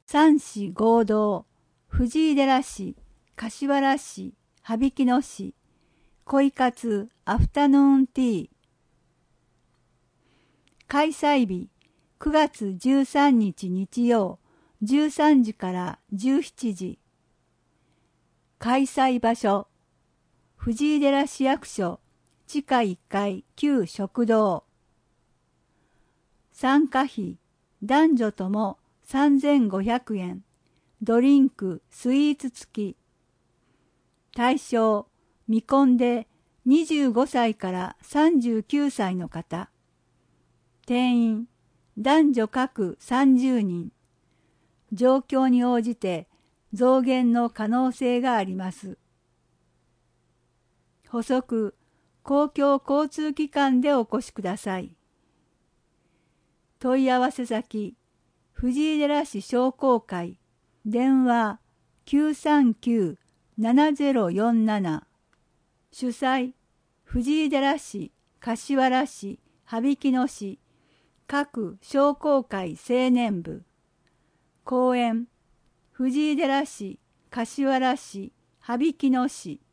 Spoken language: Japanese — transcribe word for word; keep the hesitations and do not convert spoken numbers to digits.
三市合同、藤井寺市、柏原市、羽曳野市、恋活アフタヌーンティー。開催日、くがつじゅうさんにち日曜、じゅうさんじからじゅうしちじ。開催場所、藤井寺市役所、地下いっかい旧食堂。参加費、男女ともさんぜんごひゃくえん、ドリンク、スイーツ付き。対象、未婚でにじゅうごさいからさんじゅうきゅうさいの方。定員、男女各さんじゅうにん。状況に応じて増減の可能性があります。補足、公共交通機関でお越しください。問い合わせ先、藤井寺市商工会、電話 きゅうさんきゅう ななゼロよんなな。主催、藤井寺市、柏原市、羽曳野市、各商工会青年部。講演、藤井寺市、柏原市、羽曳野市。